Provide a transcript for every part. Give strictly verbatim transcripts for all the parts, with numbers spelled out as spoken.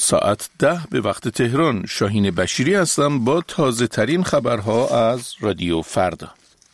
ساعت ده به وقت تهران. شاهین بشیری هستم با تازه ترین خبرها از رادیو فردا.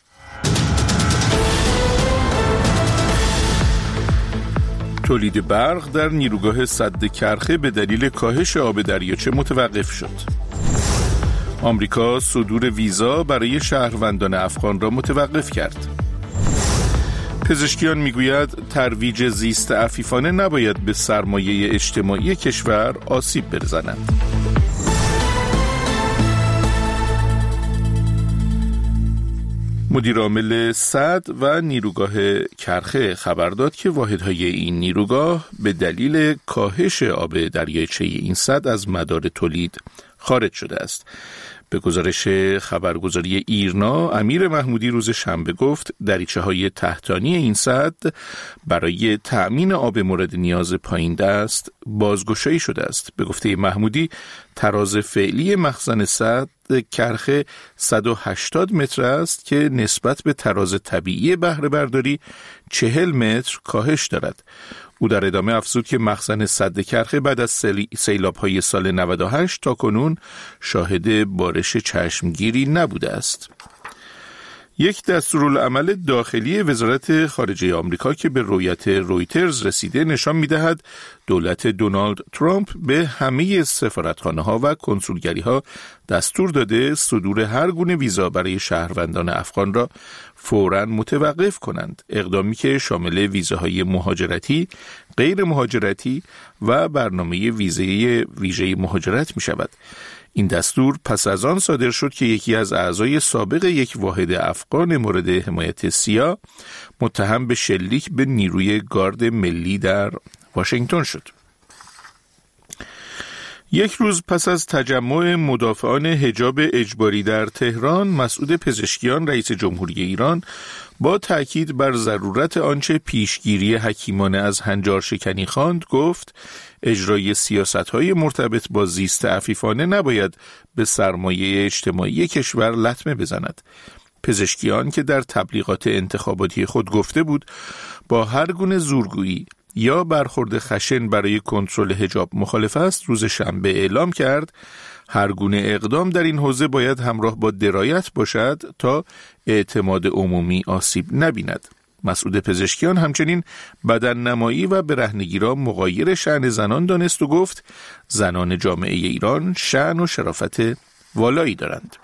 تولید برق در نیروگاه سد کرخه به دلیل کاهش آب دریاچه متوقف شد. آمریکا صدور ویزا برای شهروندان افغان را متوقف کرد. پزشکیان میگوید ترویج زیست عفیفانه نباید به سرمایه اجتماعی کشور آسیب برساند. مدیر عامل سد و نیروگاه کرخه خبر داد که واحدهای این نیروگاه به دلیل کاهش آب دریاچه این سد از مدار تولید خارج شده است. به گزارش خبرگزاری ایرنا، امیر محمودی روز شنبه گفت دریچه‌های تحتانی این سد برای تأمین آب مورد نیاز پایین دست بازگشایی شده است. به گفته محمودی، تراز فعلی مخزن سد کرخه صد و هشتاد متر است که نسبت به تراز طبیعی بهره برداری چهل متر کاهش دارد. او در ادامه افزود که مخزن سد کرخه بعد از سیلاب‌های سال نود و هشت تا کنون شاهد بارش چشمگیری نبوده است. یک دستورالعمل داخلی وزارت خارجه آمریکا که به رویت رویترز رسیده نشان می‌دهد دولت دونالد ترامپ به همه سفارتخانه‌ها و کنسولگری‌ها دستور داده صدور هر گونه ویزا برای شهروندان افغان را فوراً متوقف کنند. اقدامی که شامل ویزاهای مهاجرتی، غیر مهاجرتی و برنامه ویزای ویژه مهاجرت می‌شود. این دستور پس از آن صادر شد که یکی از اعضای سابق یک واحد افغان مورد حمایت سیا متهم به شلیک به نیروی گارد ملی در واشنگتن شد. یک روز پس از تجمع مدافعان حجاب اجباری در تهران، مسعود پزشکیان رئیس جمهوری ایران با تأکید بر ضرورت آنچه پیشگیری حکیمانه از هنجار شکنی خواند گفت اجرای سیاست‌های مرتبط با زیست عفیفانه نباید به سرمایه اجتماعی کشور لطمه بزند. پزشکیان که در تبلیغات انتخاباتی خود گفته بود با هر گونه زورگویی یا برخورد خشن برای کنترل حجاب مخالف است، روز شنبه اعلام کرد هر گونه اقدام در این حوزه باید همراه با درایت باشد تا اعتماد عمومی آسیب نبیند. مسعود پزشکیان همچنین بدن نمایی و برهنگی را مغایر شأن زنان دانست و گفت زنان جامعه ایران شأن و شرافت والایی دارند.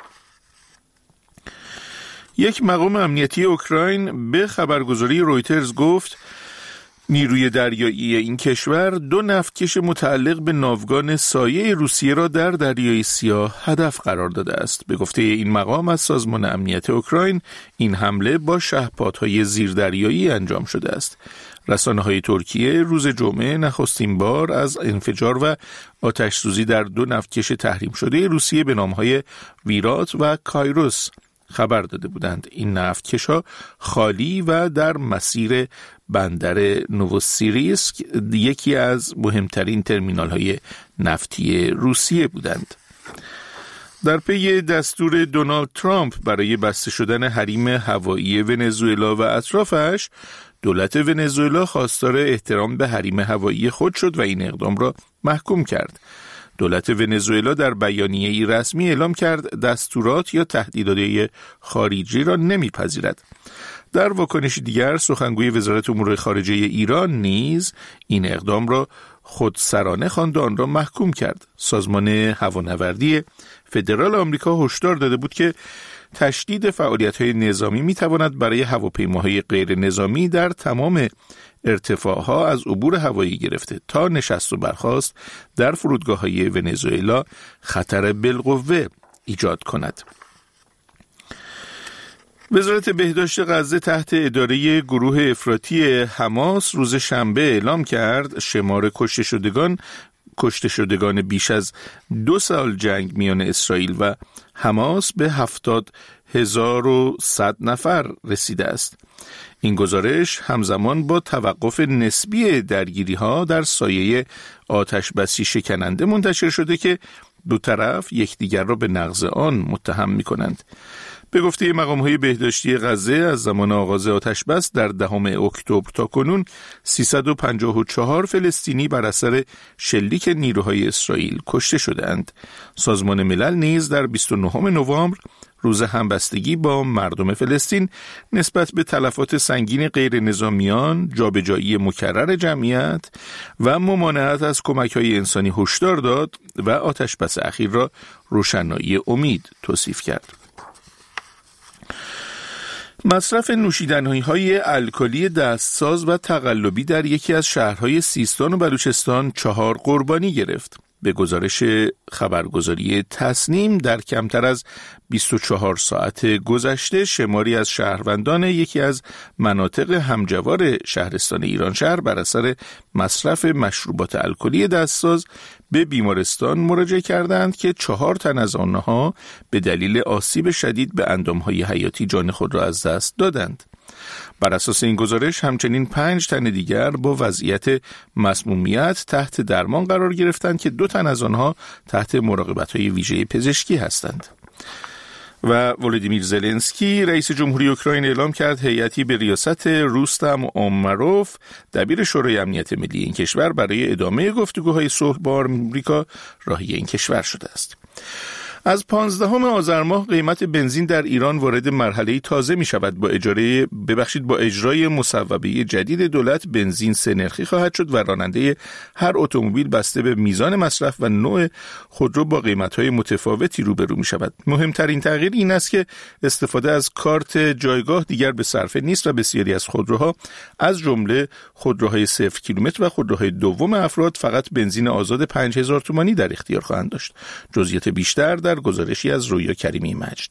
یک مقام امنیتی اوکراین به خبرگزاری رویترز گفت نیروی دریایی این کشور دو نفتکش متعلق به ناوگان سایه روسیه را در دریای سیاه هدف قرار داده است. به گفته این مقام از سازمان امنیت اوکراین، این حمله با شهپادهای زیردریایی انجام شده است. رسانه‌های ترکیه روز جمعه نخستین بار از انفجار و آتش‌سوزی در دو نفتکش تحریم شده روسیه به نام‌های ویرات و کایروس خبر داده بودند. این نفتکش‌ها خالی و در مسیر بندر نووسیریسک، یکی از مهمترین ترمینال‌های نفتی روسیه بودند. در پی دستور دونالد ترامپ برای بسته شدن حریم هوایی ونزوئلا و اطرافش، دولت ونزوئلا خواستار احترام به حریم هوایی خود شد و این اقدام را محکوم کرد. دولت ونزوئلا در بیانیه‌ای رسمی اعلام کرد دستورات یا تهدیدات خارجی را نمیپذیرد. در واکنش دیگر، سخنگوی وزارت امور خارجه ایران نیز این اقدام را خودسرانه خواند و آن را محکوم کرد. سازمان هوانوردی فدرال آمریکا هشدار داده بود که تشدید فعالیت‌های نظامی می‌تواند برای هواپیماهای غیر نظامی در تمام ارتفاعها از عبور هوایی گرفته تا نشست و برخاست در فرودگاه‌های ونزوئلا خطر بالقوه ایجاد کند. وزارت بهداشت غزه تحت اداره گروه افراطی حماس روز شنبه اعلام کرد شمار کشته شدگان کشته شدگان بیش از دو سال جنگ میان اسرائیل و حماس به هفتاد هزار و صد نفر رسیده است. این گزارش همزمان با توقف نسبی درگیری ها در سایه آتش بسی شکننده منتشر شده که دو طرف یکدیگر را به نقض آن متهم می کنند. به گفته مقام‌های بهداشتی غزه از زمان آغاز آتش‌بس در دهم اکتبر تا کنون سیصد و پنجاه و چهار فلسطینی بر اثر شلیک نیروهای اسرائیل کشته شدند. سازمان ملل نیز در بیست و نهم نوامبر روز همبستگی با مردم فلسطین نسبت به تلفات سنگین غیر نظامیان، جابجایی مکرر جمعیت و ممانعت از کمک‌های انسانی هشدار داد و آتش‌بس اخیر را روشنایی امید توصیف کرد. مصرف نوشیدنی‌های الکلی دستساز و تقلبی در یکی از شهرهای سیستان و بلوچستان چهار قربانی گرفت. به گزارش خبرگزاری تصنیم در کمتر از بیست و چهار ساعت گذشته شماری از شهروندان یکی از مناطق همجوار شهرستان ایرانشهر بر اثر مصرف مشروبات الکلی دستساز به بیمارستان مراجعه کردند که چهار تن از آنها به دلیل آسیب شدید به اندام‌های حیاتی جان خود را از دست دادند. بر اساس این گزارش همچنین پنج تن دیگر با وضعیت مسمومیت تحت درمان قرار گرفتند که دو تن از آنها تحت مراقبت‌های ویژه پزشکی هستند. و ولودیمیر زلنسکی رئیس جمهوری اوکراین اعلام کرد هیئتی به ریاست روستم اومروف دبیر شورای امنیت ملی این کشور برای ادامه گفتگوهای صلح با آمریکا راهی این کشور شده است. از پانزدهم آذر ماه قیمت بنزین در ایران وارد مرحله تازه می شود. با اجاره ببخشید با اجرای مصوبه جدید دولت بنزین سه نرخی خواهد شد و راننده هر اتومبیل بسته به میزان مصرف و نوع خودرو با قیمت‌های متفاوتی روبرو می شود. مهمترین تغییر این است که استفاده از کارت جایگاه دیگر به صرفه نیست و بسیاری از خودروها از جمله خودروهای صفر کیلومتر و خودروهای دوم افراد فقط بنزین آزاد پنج هزار تومانی در اختیار خواهند داشت. جزئیات بیشتر در گزارشی از رویا کریمی مجد.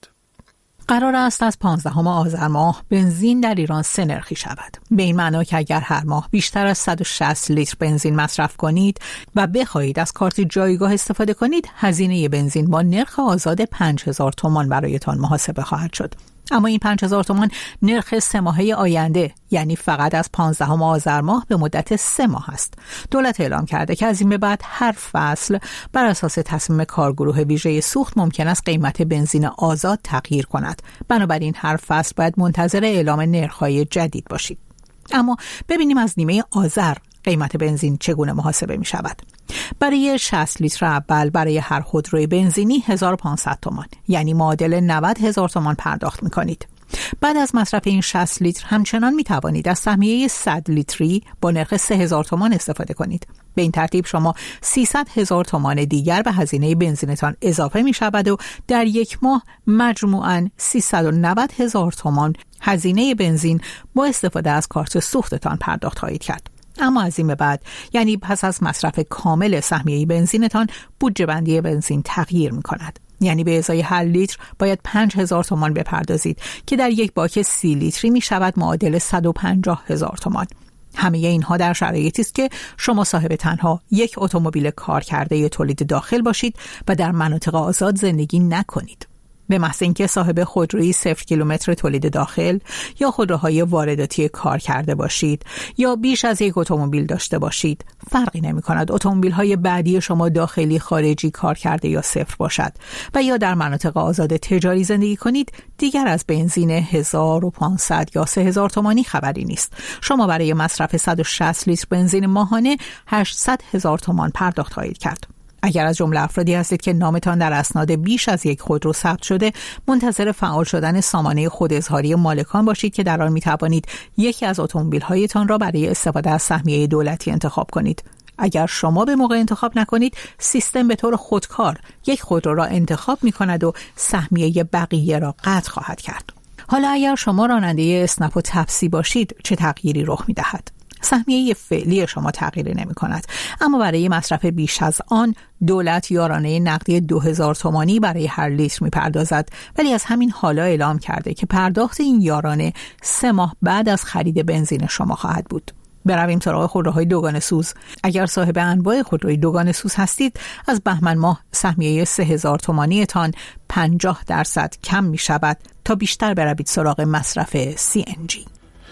قرار است از پانزدهم آذر ماه بنزین در ایران سه نرخی شود. به این معنا که اگر هر ماه بیشتر از صد و شصت لیتر بنزین مصرف کنید و بخواهید از کارت جایگاه استفاده کنید، هزینه بنزین با نرخ آزاد پنج هزار تومان برایتان محاسبه خواهد شد. اما این پنج هزار تومان نرخ سه ماهه آینده، یعنی فقط از پانزدهم آذر ماه به مدت سه ماه است. دولت اعلام کرده که از این به بعد هر فصل بر اساس تصمیم کارگروه ویژه سوخت ممکن است قیمت بنزین آزاد تغییر کند. بنابراین هر فصل باید منتظر اعلام نرخ‌های جدید باشید. اما ببینیم از نیمه آذر قیمت بنزین چگونه محاسبه می شود. برای شصت لیتر اول برای هر خودروی بنزینی هزار و پانصد تومان، یعنی معادل نود هزار تومان پرداخت می کنید. بعد از مصرف این شصت لیتر همچنان می توانید از سهمیه صد لیتری با نرخ سه هزار تومان استفاده کنید. به این ترتیب شما سیصد هزار تومان دیگر به هزینه بنزینتان اضافه می شود و در یک ماه مجموعاً سیصد و نود هزار تومان هزینه بنزین با استفاده از کارت سوختتان پرداخت خواهید کرد. اما از این به بعد، یعنی پس از مصرف کامل سهمیه بنزینتان، بودجه بندی بنزین تغییر می کند. یعنی به ازای هر لیتر باید پنج هزار تومان بپردازید که در یک باک سی لیتری می شود معادل صد و پنجاه هزار تومان. همه اینها در شرایطی است که شما صاحب تنها یک اتومبیل کارکرده تولید داخل باشید و در مناطق آزاد زندگی نکنید. به محض اینکه صاحب خودروی صفر کیلومتر تولید داخل یا خودروهای وارداتی کار کرده باشید یا بیش از یک اتومبیل داشته باشید، فرقی نمی کند اتومبیل‌های بعدی شما داخلی، خارجی، کار کرده یا صفر باشد و یا در مناطق آزاد تجاری زندگی کنید، دیگر از بنزین هزار و پانصد یا سه هزار تومانی خبری نیست. شما برای مصرف صد و شصت لیتر بنزین ماهانه هشتصد هزار تومان پرداخت خواهید کرد. اگر از جمله افرادی هستید که نامتان در اسناد بیش از یک خودرو ثبت شده، منتظر فعال شدن سامانه خوداظهاری مالکان باشید که در آن می توانید یکی از اتومبیل‌هایتان را برای استفاده از سهمیه دولتی انتخاب کنید. اگر شما به موقع انتخاب نکنید، سیستم به طور خودکار یک خودرو را انتخاب می کند و سهمیه بقیه را قطع خواهد کرد. حالا اگر شما راننده اسنپ و تپسی باشید، چه تغییری رخ می دهد؟ سهمیه فعلی شما تغییری نمی کند، اما برای مصرف بیش از آن دولت یارانه نقدی دو هزار تومانی برای هر لیتر می پردازد، ولی از همین حالا اعلام کرده که پرداخت این یارانه سه ماه بعد از خرید بنزین شما خواهد بود. برویم سراغ خودروهای دوگانه سوز. اگر صاحب انواع خودروی دوگانه سوز هستید، از بهمن ماه سهمیه سه هزار تومانی تان پنجاه درصد کم می شود تا بیشتر بروید سراغ مصرف سی ان جی.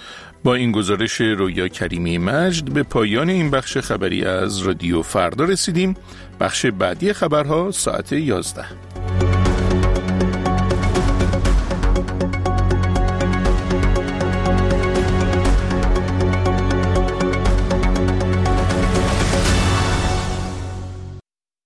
با این گزارش رویا کریمی مجد به پایان این بخش خبری از رادیو فردا رسیدیم. بخش بعدی خبرها ساعت یازده.